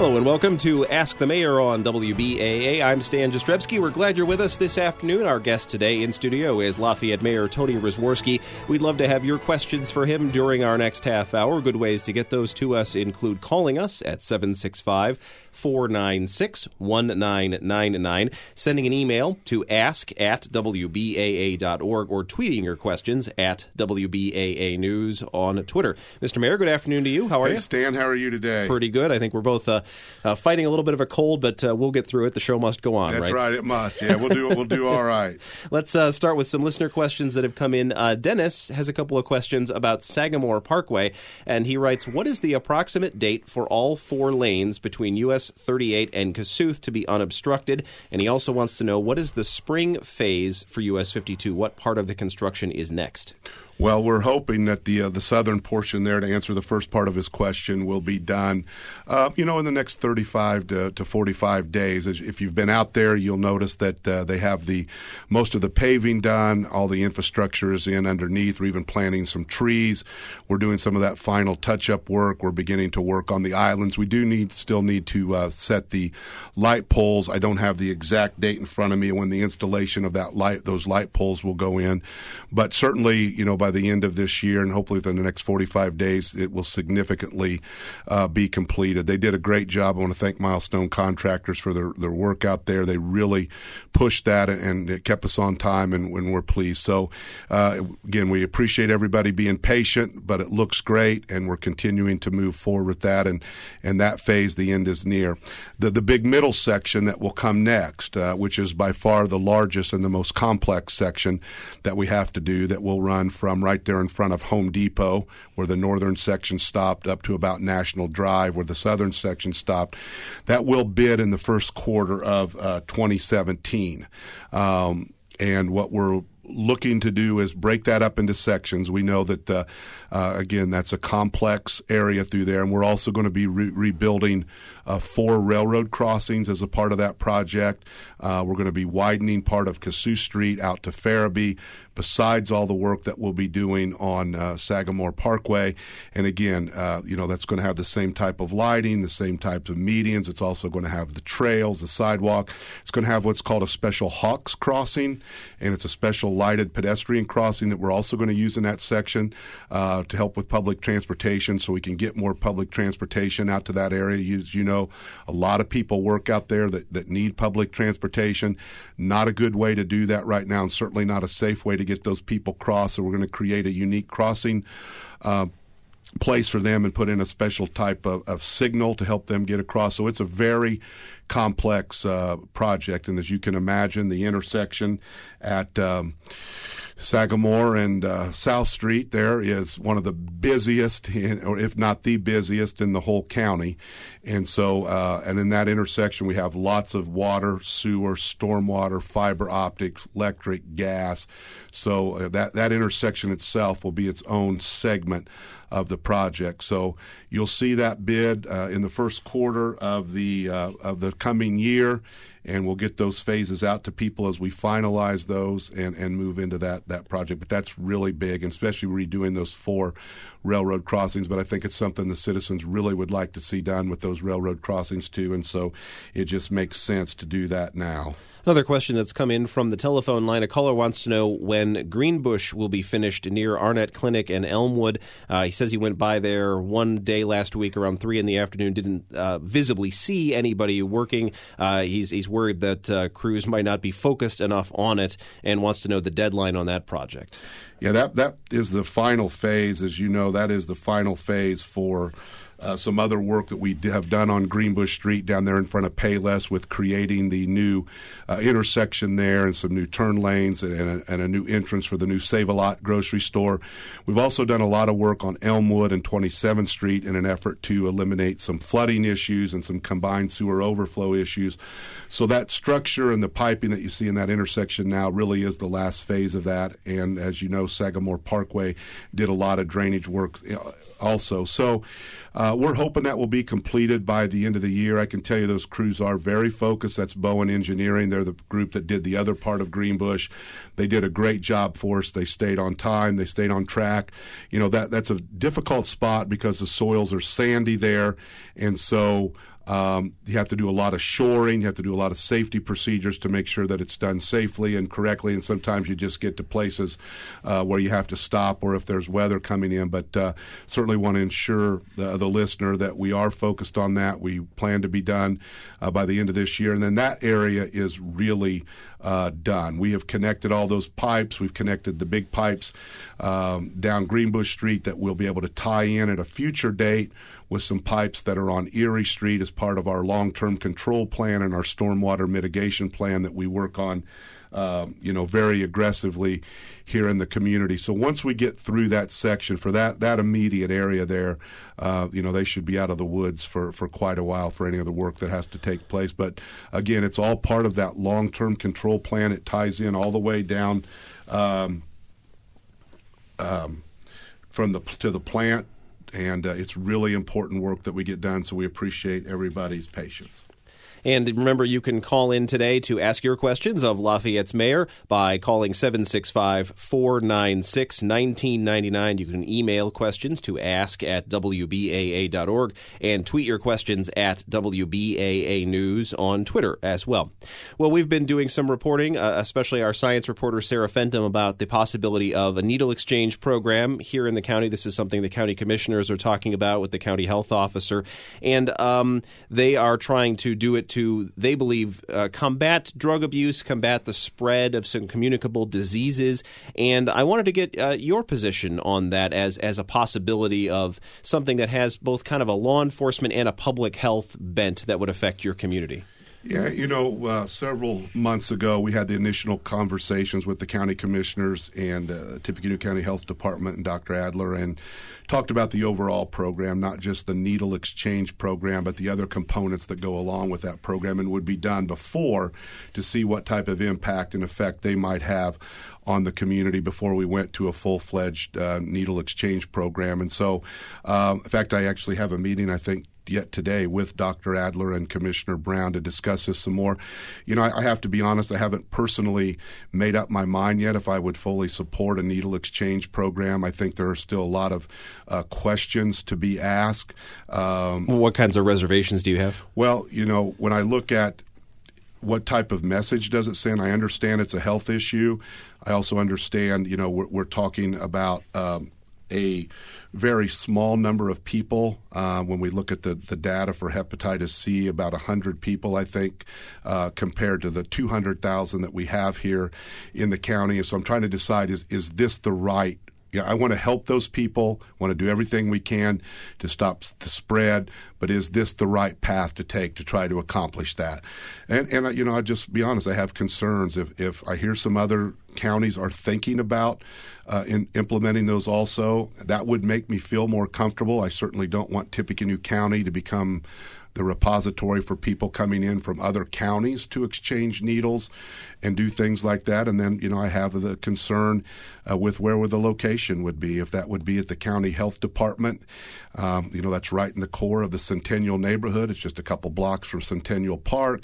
Hello and welcome to Ask the Mayor on WBAA. I'm Stan Jastrzebski. We're glad you're with us this afternoon. Our guest today in studio is Lafayette Mayor Tony Rzaworski. We'd love to have your questions for him during our next half hour. Good ways to get those to us include calling us at 765-496-1999, sending an email to ask@wbaa.org, or tweeting your questions at WBAA News on Twitter. Mr. Mayor, good afternoon to you. How are you? Hey, Stan, how are you today? Pretty good. I think we're both fighting a little bit of a cold, but we'll get through it. The show must go on, right? That's right, it must. Yeah, we'll do all right. Let's start with some listener questions that have come in. Dennis has a couple of questions about Sagamore Parkway, and he writes, what is the approximate date for all 4 lanes between US 38 and Kossuth to be unobstructed? And he also wants to know, what is the spring phase for US 52? What part of the construction is next? Well, we're hoping that the southern portion there, to answer the first part of his question, will be done, in the next 35 to 45 days. If you've been out there, you'll notice that they have most of the paving done, all the infrastructure is in underneath. We're even planting some trees. We're doing some of that final touch-up work. We're beginning to work on the islands. We do still need to set the light poles. I don't have the exact date in front of me when the installation of those light poles will go in, but certainly, by the end of this year, and hopefully within the next 45 days, it will significantly be completed. They did a great job. I want to thank Milestone Contractors for their work out there. They really pushed that, and it kept us on time, and we're pleased. So, again, we appreciate everybody being patient, but it looks great, and we're continuing to move forward with that, and that phase, the end is near. The big middle section that will come next, which is by far the largest and the most complex section that we have to do, that will run from right there in front of Home Depot, where the northern section stopped, up to about National Drive, where the southern section stopped. That will bid in the first quarter of 2017. And what we're looking to do is break that up into sections. We know that, again, that's a complex area through there, and we're also going to be rebuilding 4 railroad crossings as a part of that project. We're going to be widening part of Kossuth Street out to Farabee, besides all the work that we'll be doing on Sagamore Parkway. And again, that's going to have the same type of lighting, the same types of medians. It's also going to have the trails, the sidewalk. It's going to have what's called a special Hawks crossing, and it's a special lighted pedestrian crossing that we're also going to use in that section to help with public transportation, so we can get more public transportation out to that area. As you know, a lot of people work out there that need public transportation. Not a good way to do that right now, and certainly not a safe way to get those people across. So we're going to create a unique crossing place for them and put in a special type of signal to help them get across. So it's a very complex project, and as you can imagine, the intersection at Sagamore and South Street there is one of the busiest, or if not the busiest, in the whole county. And so, and in that intersection, we have lots of water, sewer, stormwater, fiber optics, electric, gas. So that intersection itself will be its own segment of the project. So you'll see that bid in the first quarter of the coming year, and we'll get those phases out to people as we finalize those and move into that project. But that's really big, and especially redoing those 4 railroad crossings. But I think it's something the citizens really would like to see done with those railroad crossings too, and so it just makes sense to do that now. Another question that's come in from the telephone line. A caller wants to know when Greenbush will be finished near Arnett Clinic and Elmwood. He says he went by there one day last week around 3 in the afternoon, didn't visibly see anybody working. He's worried that crews might not be focused enough on it, and wants to know the deadline on that project. Yeah, that is the final phase. As you know, that is the final phase for some other work that we have done on Greenbush Street down there in front of Payless, with creating the new intersection there and some new turn lanes and a new entrance for the new Save-A-Lot grocery store. We've also done a lot of work on Elmwood and 27th Street in an effort to eliminate some flooding issues and some combined sewer overflow issues. So that structure and the piping that you see in that intersection now really is the last phase of that. And as you know, Sagamore Parkway did a lot of drainage work also. So we're hoping that will be completed by the end of the year. I can tell you those crews are very focused. That's Bowen Engineering. They're the group that did the other part of Greenbush. They did a great job for us. They stayed on time. They stayed on track. That's a difficult spot because the soils are sandy there. And so You have to do a lot of shoring. You have to do a lot of safety procedures to make sure that it's done safely and correctly. And sometimes you just get to places where you have to stop, or if there's weather coming in. But certainly want to ensure the listener that we are focused on that. We plan to be done by the end of this year. And then that area is really done. We have connected all those pipes. We've connected the big pipes down Greenbush Street that we'll be able to tie in at a future date with some pipes that are on Erie Street as part of our long-term control plan and our stormwater mitigation plan that we work on very aggressively here in the community. So once we get through that section for that immediate area there, they should be out of the woods for quite a while for any of the work that has to take place. But again, it's all part of that long-term control plan. It ties in all the way down to the plant, and it's really important work that we get done. So we appreciate everybody's patience. And remember, you can call in today to ask your questions of Lafayette's mayor by calling 765-496-1999. You can email questions to ask@wbaa.org and tweet your questions at WBAA News on Twitter as well. Well, we've been doing some reporting, especially our science reporter Sarah Fenton, about the possibility of a needle exchange program here in the county. This is something the county commissioners are talking about with the county health officer, and they are trying to do it to, they believe, combat drug abuse, combat the spread of some communicable diseases. And I wanted to get your position on that as a possibility of something that has both kind of a law enforcement and a public health bent that would affect your community. Yeah, several months ago, we had the initial conversations with the county commissioners and Tippecanoe County Health Department and Dr. Adler, and talked about the overall program, not just the needle exchange program, but the other components that go along with that program and would be done before to see what type of impact and effect they might have on the community before we went to a full-fledged needle exchange program. And so, in fact, I actually have a meeting, I think, yet today with Dr. Adler and Commissioner Brown to discuss this some more. I have to be honest, I haven't personally made up my mind yet if I would fully support a needle exchange program. I think there are still a lot of questions to be asked. What kinds of reservations do you have? Well, when I look at what type of message does it send, I understand it's a health issue. I also understand, we're talking about a very small number of people. When we look at the data for hepatitis C, about 100 people, I think, compared to the 200,000 that we have here in the county. And so I'm trying to decide, is this the right? I want to help those people, want to do everything we can to stop the spread, but is this the right path to take to try to accomplish that? And I'll just be honest, I have concerns. If I hear some other counties are thinking about in implementing those also, that would make me feel more comfortable. I certainly don't want Tippecanoe County to become the repository for people coming in from other counties to exchange needles and do things like that. And then, I have the concern with where the location would be. If that would be at the county health department, that's right in the core of the Centennial neighborhood. It's just a couple blocks from Centennial Park.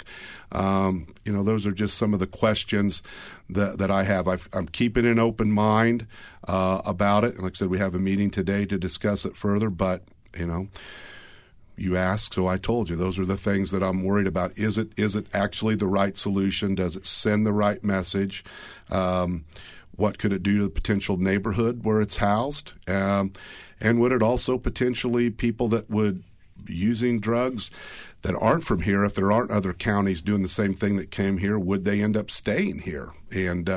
Those are just some of the questions that I have. I'm keeping an open mind about it. And like I said, we have a meeting today to discuss it further, but, you ask, so I told you. Those are the things that I'm worried about. Is it actually the right solution? Does it send the right message? What could it do to the potential neighborhood where it's housed? And would it also potentially people that would be using drugs that aren't from here, if there aren't other counties doing the same thing that came here, would they end up staying here? And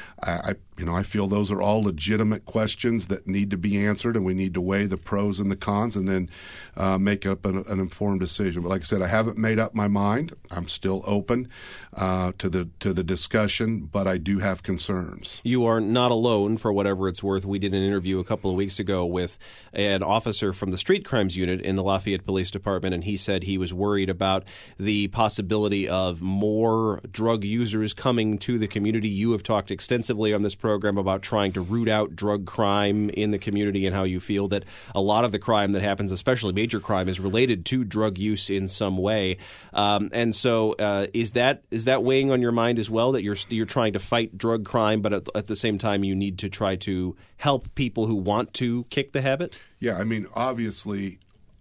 I feel those are all legitimate questions that need to be answered, and we need to weigh the pros and the cons and then make up an informed decision. But like I said, I haven't made up my mind. I'm still open to the discussion, but I do have concerns. You are not alone, for whatever it's worth. We did an interview a couple of weeks ago with an officer from the street crimes unit in the Lafayette Police Department, and he said he was worried about the possibility of more drug users coming to the community. You have talked extensively on this program about trying to root out drug crime in the community and how you feel that a lot of the crime that happens, especially major crime, is related to drug use in some way. And so is that weighing on your mind as well, that you're trying to fight drug crime, but at the same time you need to try to help people who want to kick the habit? Yeah, obviously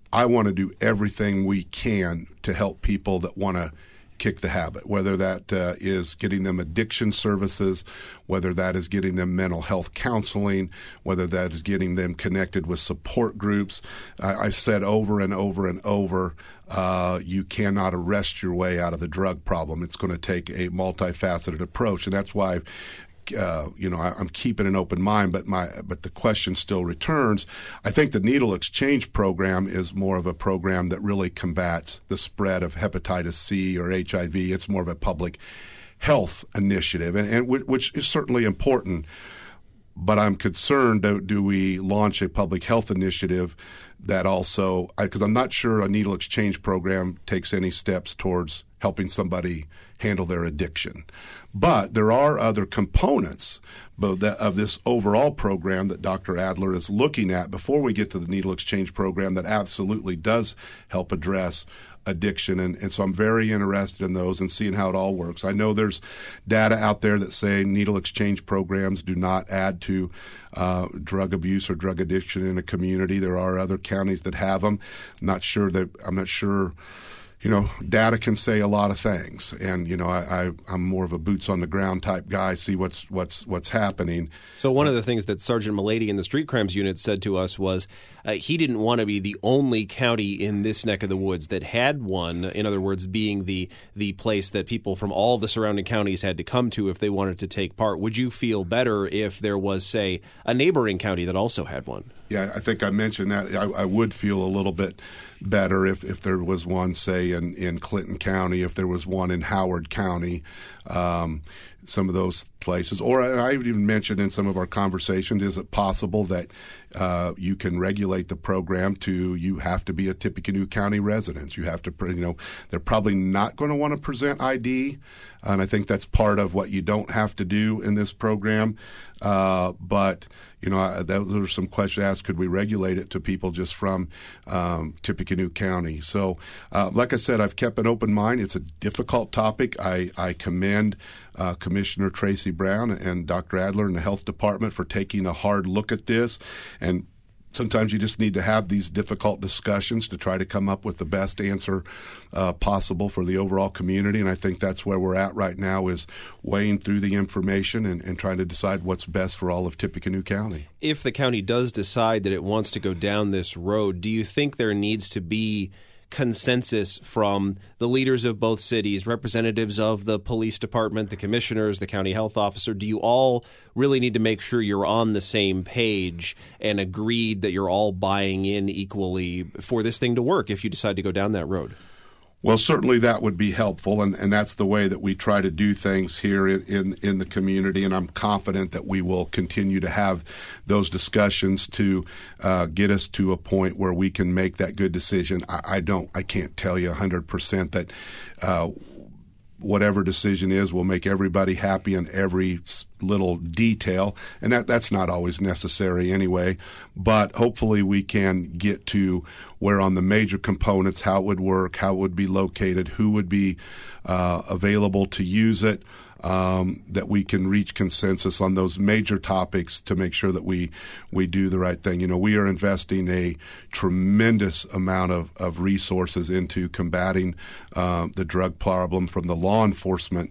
I want to do everything we can to help people that want to kick the habit, whether that is getting them addiction services, whether that is getting them mental health counseling, whether that is getting them connected with support groups. I've said over and over and over, you cannot arrest your way out of the drug problem. It's going to take a multifaceted approach, and that's why I'm keeping an open mind, but the question still returns. I think the needle exchange program is more of a program that really combats the spread of hepatitis C or HIV. It's more of a public health initiative, and which is certainly important. But I'm concerned, do we launch a public health initiative that also, because I'm not sure a needle exchange program takes any steps towards helping somebody handle their addiction. But there are other components of this overall program that Dr. Adler is looking at before we get to the needle exchange program that absolutely does help address addiction. And so I'm very interested in those and seeing how it all works. I know there's data out there that say needle exchange programs do not add to drug abuse or drug addiction in a community. There are other counties that have them. I'm not sure. Data can say a lot of things, and I'm more of a boots on the ground type guy. See what's happening. So one of the things that Sergeant Malady in the Street Crimes Unit said to us was he didn't want to be the only county in this neck of the woods that had one. In other words, being the place that people from all the surrounding counties had to come to if they wanted to take part. Would you feel better if there was, say, a neighboring county that also had one? Yeah, I think I mentioned that. I would feel a little bit better if there was one, say, in Clinton County, if there was one in Howard County, some of those places. Or I even mentioned in some of our conversations, is it possible that you can regulate the program to you have to be a Tippecanoe County resident? You have to, they're probably not going to want to present ID, and I think that's part of what you don't have to do in this program. But those are some questions asked. Could we regulate it to people just from Tippecanoe County? So, like I said, I've kept an open mind. It's a difficult topic. I commend Commissioner Tracy Brown and Dr. Adler and the Health Department for taking a hard look at this. And sometimes you just need to have these difficult discussions to try to come up with the best answer possible for the overall community. And I think that's where we're at right now, is weighing through the information and trying to decide what's best for all of Tippecanoe County. If the county does decide that it wants to go down this road, do you think there needs to be consensus from the leaders of both cities, representatives of the police department, the commissioners, the county health officer? Do you all really need to make sure you're on the same page and agreed that you're all buying in equally for this thing to work if you decide to go down that road? Well, certainly that would be helpful, and that's the way that we try to do things here in the community, and I'm confident that we will continue to have those discussions to get us to a point where we can make that good decision. I can't tell you 100% that whatever decision is will make everybody happy in every little detail, and that's not always necessary anyway. But hopefully we can get to where on the major components, how it would work, how it would be located, who would be available to use it, that we can reach consensus on those major topics to make sure that we do the right thing. We are investing a tremendous amount of resources into combating the drug problem from the law enforcement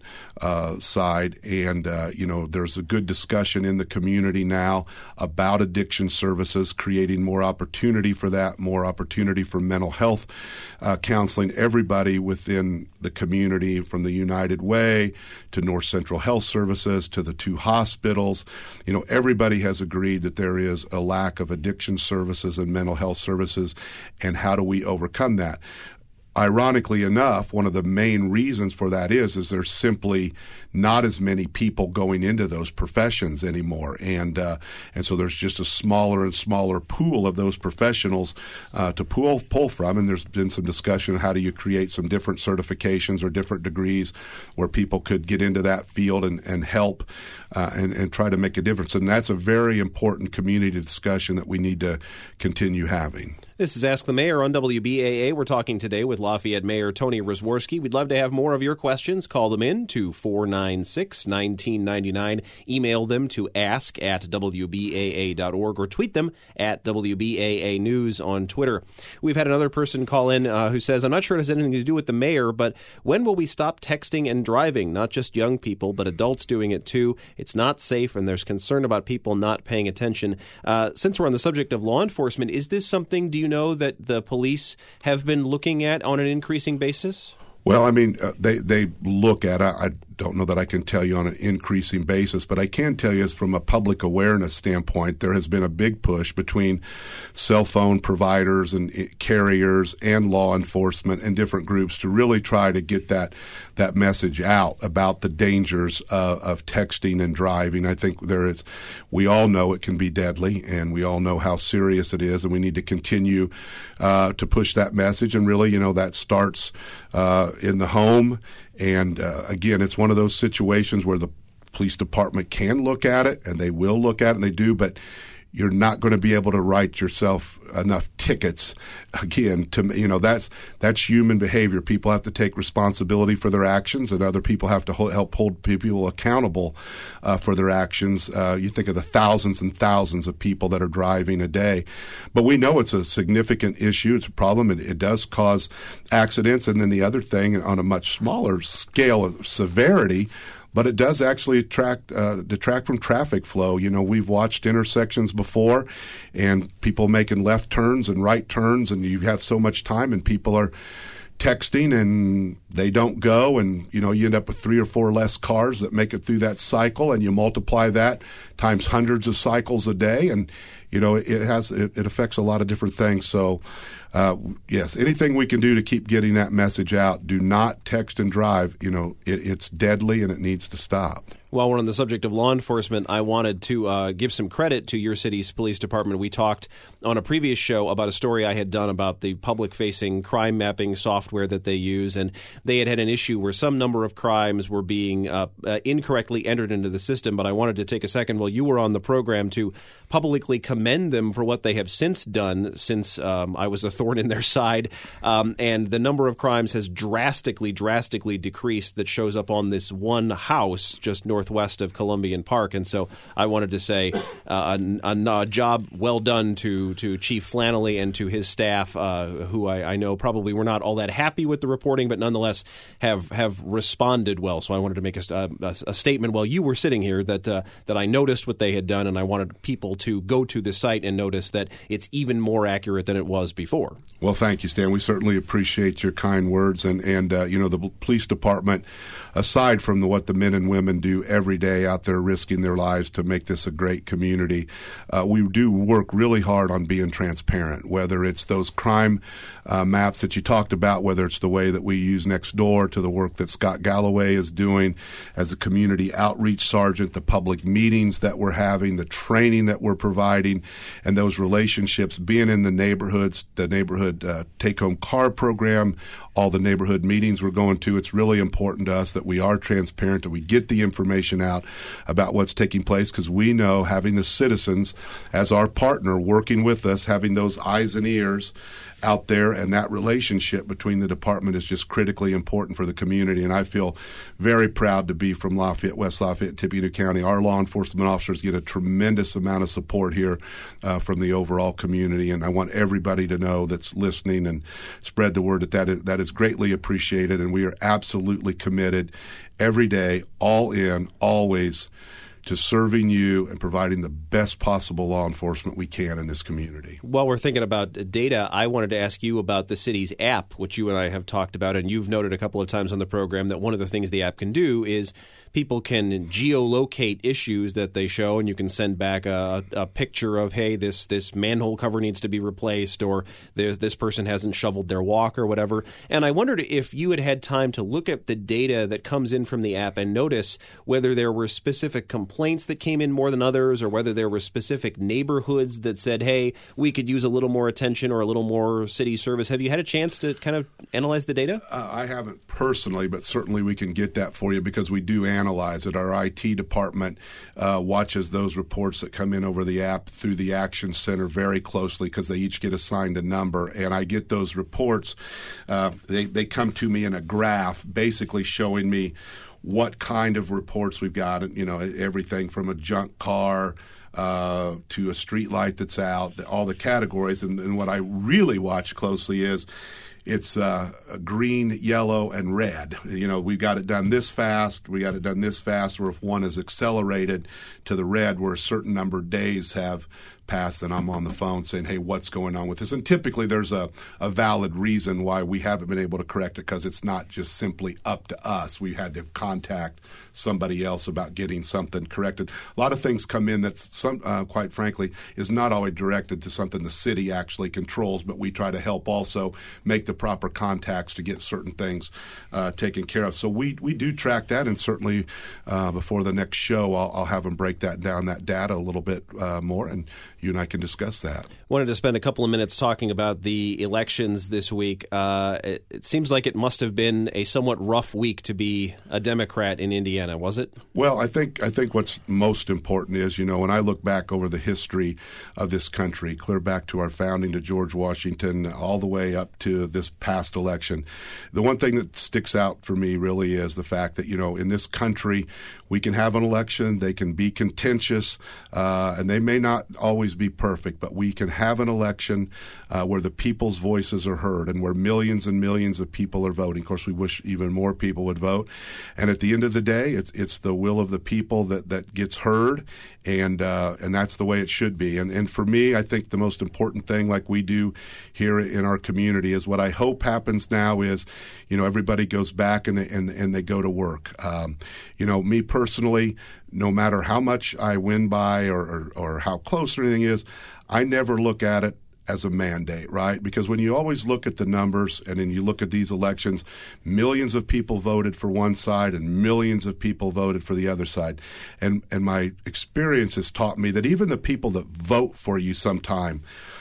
side, and there's a good discussion in the community now about addiction services, creating more opportunity for that, more opportunity for mental health counseling. Everybody within the community, from the United Way to North Central Health Services to the 2 hospitals, everybody has agreed that there is a lack of addiction services and mental health services, and how do we overcome that? Ironically enough, one of the main reasons for that is there's simply not as many people going into those professions anymore, and so there's just a smaller and smaller pool of those professionals to pull from. And there's been some discussion on how do you create some different certifications or different degrees where people could get into that field and help and try to make a difference. And that's a very important community discussion that we need to continue having. This is Ask the Mayor on WBAA. We're talking today with Lafayette Mayor Tony Rosworski. We'd love to have more of your questions. Call them in to 496-1999. Email them to ask@wbaa.org or tweet them at WBAA News on Twitter. We've had another person call in who says, I'm not sure it has anything to do with the mayor, but when will we stop texting and driving? Not just young people, but adults doing it too. It's not safe, and there's concern about people not paying attention. Since we're on the subject of law enforcement, is this something, do you know, that the police have been looking at on an increasing basis? Well, I mean, they look at it. I don't know that I can tell you on an increasing basis, but I can tell you from a public awareness standpoint, there has been a big push between cell phone providers and carriers and law enforcement and different groups to really try to get that message out about the dangers of texting and driving. I think we all know it can be deadly, and we all know how serious it is, and we need to continue to push that message. And really, that starts in the home. And again, it's one of those situations where the police department can look at it, and they will look at it, and they do, but you're not going to be able to write yourself enough tickets. Again, that's human behavior. People have to take responsibility for their actions, and other people have to help hold people accountable for their actions. You think of the thousands and thousands of people that are driving a day. But we know it's a significant issue. It's a problem. It does cause accidents. And then the other thing, on a much smaller scale of severity, but it does actually detract from traffic flow. We've watched intersections before, and people making left turns and right turns, and you have so much time, and people are texting and they don't go, and you end up with 3 or 4 less cars that make it through that cycle, and you multiply that times hundreds of cycles a day, and it affects a lot of different things. So yes, anything we can do to keep getting that message out. Do not text and drive. It's deadly, and it needs to stop. While we're on the subject of law enforcement, I wanted to give some credit to your city's police department. We talked on a previous show about a story I had done about the public-facing crime mapping software that they use, and they had an issue where some number of crimes were being incorrectly entered into the system. But I wanted to take a second while you were on the program to publicly commend them for what they have since done, since I was a thorn in their side. And the number of crimes has drastically decreased that shows up on this one house just northwest of Columbian Park. And so I wanted to say a job well done to Chief Flannelly and to his staff, who I know probably were not all that happy with the reporting, but nonetheless have responded well. So I wanted to make a statement while you were sitting here that I noticed what they had done, and I wanted people to go to the site and notice that it's even more accurate than it was before. Well, thank you, Stan. We certainly appreciate your kind words, and the police department, aside from what the men and women do every day out there risking their lives to make this a great community, we do work really hard on being transparent, whether it's those crime maps that you talked about, whether it's the way that we use Nextdoor, to the work that Scott Galloway is doing as a community outreach sergeant, the public meetings that we're having, the training that we're providing, and those relationships, being in the neighborhoods, the neighborhood take-home car program, all the neighborhood meetings we're going to. It's really important to us that we are transparent, that we get the information out about what's taking place, because we know having the citizens as our partner working with us, having those eyes and ears out there, and that relationship between the department is just critically important for the community. And I feel very proud to be from Lafayette, West Lafayette, Tippecanoe County. Our law enforcement officers get a tremendous amount of support here from the overall community, and I want everybody to know that's listening and spread the word that is greatly appreciated, and we are absolutely committed every day, all in, always, to serving you and providing the best possible law enforcement we can in this community. While we're thinking about data, I wanted to ask you about the city's app, which you and I have talked about, and you've noted a couple of times on the program that one of the things the app can do is people can geolocate issues that they show, and you can send back a picture of, hey, this manhole cover needs to be replaced, or this person hasn't shoveled their walk or whatever. And I wondered if you had time to look at the data that comes in from the app and notice whether there were specific complaints that came in more than others, or whether there were specific neighborhoods that said, hey, we could use a little more attention or a little more city service. Have you had a chance to kind of analyze the data? I haven't personally, but certainly we can get that for you, because we do analyze analyze it. Our IT department watches those reports that come in over the app through the Action Center very closely because they each get assigned a number, and I get those reports. They come to me in a graph basically showing me what kind of reports we've got, everything from a junk car to a street light that's out, all the categories. And what I really watch closely is it's green, yellow, and red. We got it done this fast, we got it done this fast, or if one is accelerated to the red where a certain number of days have passed, and I'm on the phone saying, hey, what's going on with this? And typically there's a valid reason why we haven't been able to correct it, because it's not just simply up to us. We had to contact somebody else about getting something corrected. A lot of things come in that, quite frankly, is not always directed to something the city actually controls, but we try to help also make the proper contacts to get certain things taken care of. So we do track that, and certainly before the next show, I'll have them break that down, that data a little bit more, and you and I can discuss that. Wanted to spend a couple of minutes talking about the elections this week. It seems like it must have been a somewhat rough week to be a Democrat in Indiana, was it? Well, I think what's most important is, when I look back over the history of this country, clear back to our founding, to George Washington, all the way up to this past election, the one thing that sticks out for me really is the fact that, in this country, we can have an election, they can be contentious, and they may not always be perfect, but we can have an election where the people's voices are heard and where millions and millions of people are voting. Of course, we wish even more people would vote. And at the end of the day, it's the will of the people that gets heard, and that's the way it should be. And for me, I think the most important thing, like we do here in our community, is what I hope happens now is, everybody goes back and they go to work. Me personally, no matter how much I win by or how close or anything is, I never look at it as a mandate, right? Because when you always look at the numbers and then you look at these elections, millions of people voted for one side and millions of people voted for the other side. And my experience has taught me that even the people that vote for you sometime,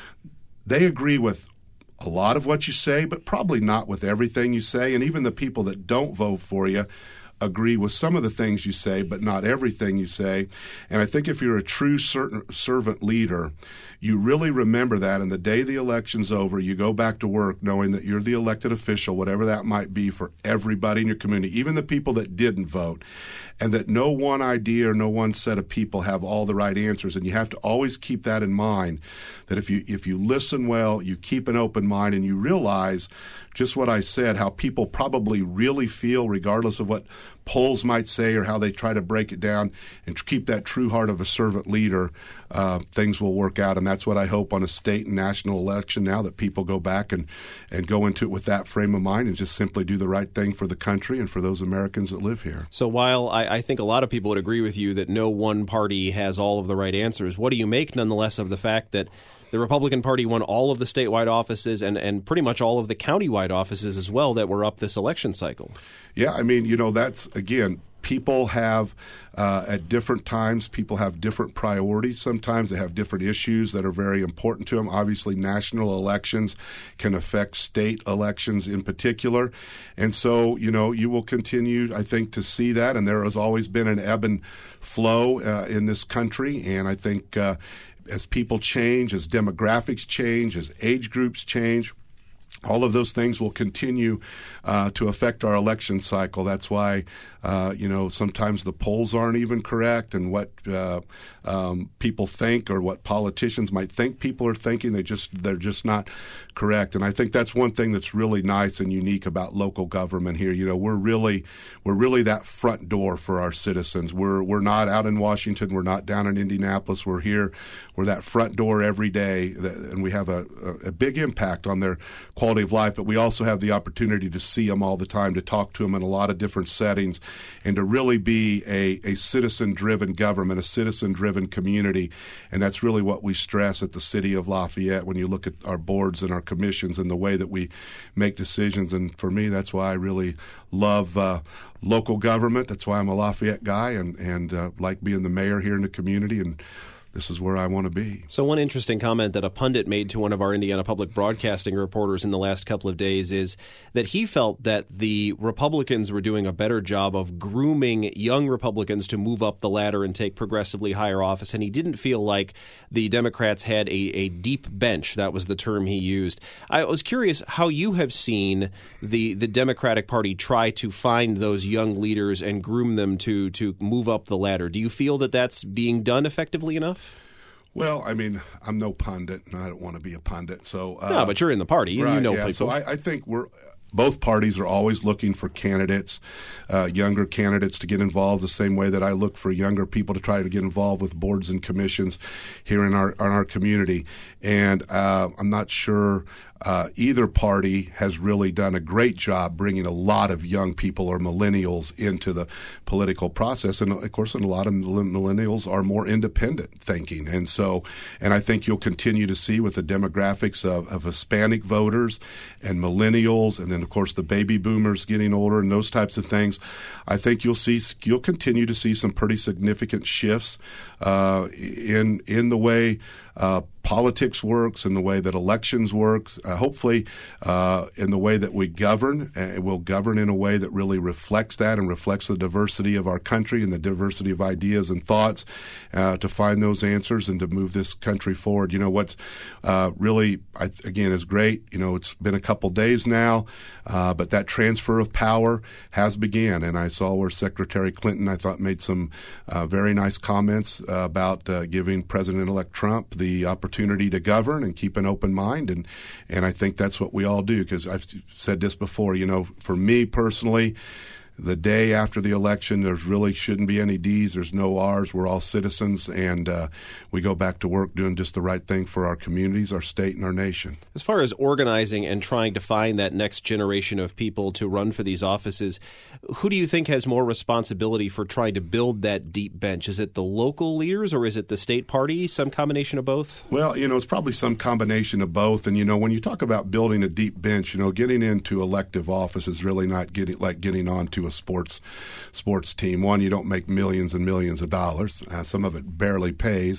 they agree with a lot of what you say, but probably not with everything you say. And even the people that don't vote for you agree with some of the things you say, but not everything you say. And I think if you're a true servant leader, you really remember that. And the day the election's over, you go back to work knowing that you're the elected official, whatever that might be, for everybody in your community, even the people that didn't vote, and that no one idea or no one set of people have all the right answers. And you have to always keep that in mind, that if you listen well, you keep an open mind, and you realize just what I said, how people probably really feel regardless of what polls might say or how they try to break it down, and keep that true heart of a servant leader, things will work out. And that's what I hope on a state and national election now, that people go back and go into it with that frame of mind and just simply do the right thing for the country and for those Americans that live here. So while I think a lot of people would agree with you that no one party has all of the right answers, what do you make nonetheless of the fact that the Republican Party won all of the statewide offices and pretty much all of the countywide offices as well that were up this election cycle? Yeah, I mean, that's, again, people have, at different times, people have different priorities. Sometimes they have different issues that are very important to them. Obviously, national elections can affect state elections in particular. And so, you will continue, I think, to see that. And there has always been an ebb and flow in this country. And I think as people change, as demographics change, as age groups change, all of those things will continue to affect our election cycle. That's why, sometimes the polls aren't even correct, and what people think or what politicians might think people are thinking, they're just not correct. And I think that's one thing that's really nice and unique about local government here. We're really that front door for our citizens. We're not out in Washington. We're not down in Indianapolis. We're here. We're that front door every day, and we have a big impact on their quality of life. But we also have the opportunity to see them all the time, to talk to them in a lot of different settings, and to really be a citizen-driven government, a citizen-driven community. And that's really what we stress at the City of Lafayette when you look at our boards and our commissions and the way that we make decisions. And for me, that's why I really love local government. That's why I'm a Lafayette guy and like being the mayor here in the community. And this is where I want to be. So one interesting comment that a pundit made to one of our Indiana Public Broadcasting reporters in the last couple of days is that he felt that the Republicans were doing a better job of grooming young Republicans to move up the ladder and take progressively higher office, and he didn't feel like the Democrats had a deep bench. That was the term he used. I was curious how you have seen the Democratic Party try to find those young leaders and groom them to move up the ladder. Do you feel that that's being done effectively enough? Well, I mean, I'm no pundit, and I don't want to be a pundit. So no, but you're in the party. Right, you know yeah. people. So I think both parties are always looking for candidates, younger candidates to get involved the same way that I look for younger people to try to get involved with boards and commissions here in our community. And I'm not sure either party has really done a great job bringing a lot of young people or millennials into the political process. And, of course, a lot of millennials are more independent thinking. And I think you'll continue to see with the demographics of Hispanic voters and millennials, and then, of course, the baby boomers getting older and those types of things, I think you'll continue to see some pretty significant shifts in the way politics works, in the way that elections works, hopefully in the way that we govern. We'll govern in a way that really reflects that and reflects the diversity of our country and the diversity of ideas and thoughts to find those answers and to move this country forward. You know, what's really, again, is great. You know, it's been a couple days now, but that transfer of power has begun. And I saw where Secretary Clinton, I thought, made some very nice comments about giving President-elect Trump the opportunity to govern and keep an open mind, and I think that's what we all do, because I've said this before, you know, for me personally, the day after the election, there really shouldn't be any D's, there's no R's, we're all citizens, and we go back to work doing just the right thing for our communities, our state, and our nation. As far as organizing and trying to find that next generation of people to run for these offices, who do you think has more responsibility for trying to build that deep bench? Is it the local leaders or is it the state party, some combination of both? Well, you know, it's probably some combination of both, and, you know, when you talk about building a deep bench, you know, getting into elective office is really not getting onto a sports team. One, you don't make millions and millions of dollars. Some of it barely pays.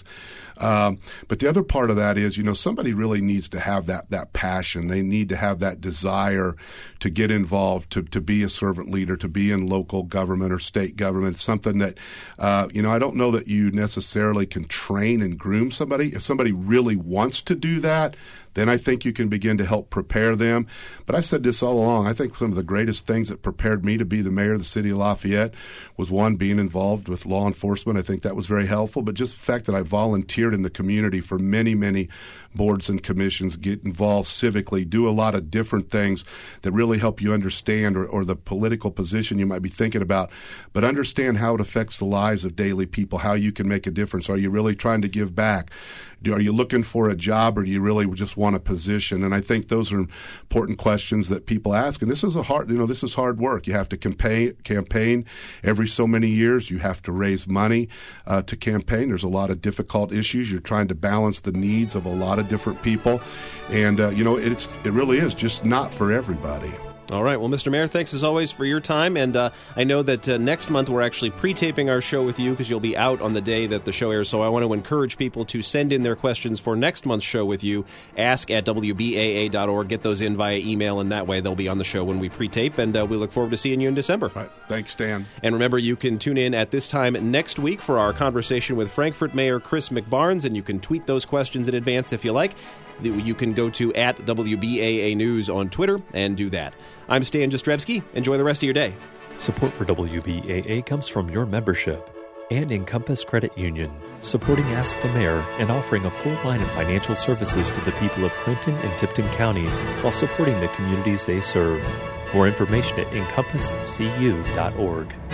But the other part of that is, you know, somebody really needs to have that passion. They need to have that desire to get involved, to be a servant leader, to be in local government or state government. It's something that, you know, I don't know that you necessarily can train and groom somebody. If somebody really wants to do that, then I think you can begin to help prepare them. But I've said this all along. I think some of the greatest things that prepared me to be the mayor of the city of Lafayette was, one, being involved with law enforcement. I think that was very helpful. But just the fact that I volunteered in the community for many, many boards and commissions, get involved civically, do a lot of different things that really help you understand or the political position you might be thinking about, but understand how it affects the lives of daily people, how you can make a difference. Are you really trying to give back? Are you looking for a job, or do you really just want a position? And I think those are important questions that people ask. And this is this is hard work. You have to campaign every so many years. You have to raise money to campaign. There's a lot of difficult issues. You're trying to balance the needs of a lot of different people, and it really is just not for everybody. All right. Well, Mr. Mayor, thanks as always for your time. And I know that next month we're actually pre-taping our show with you because you'll be out on the day that the show airs. So I want to encourage people to send in their questions for next month's show with you. Ask at WBAA.org. Get those in via email, and that way they'll be on the show when we pre-tape. And we look forward to seeing you in December. All right. Thanks, Dan. And remember, you can tune in at this time next week for our conversation with Frankfort Mayor Chris McBarnes, and you can tweet those questions in advance if you like. You can go to at WBAA News on Twitter and do that. I'm Stan Jastrzebski. Enjoy the rest of your day. Support for WBAA comes from your membership and Encompass Credit Union, supporting Ask the Mayor and offering a full line of financial services to the people of Clinton and Tipton counties while supporting the communities they serve. More information at encompasscu.org.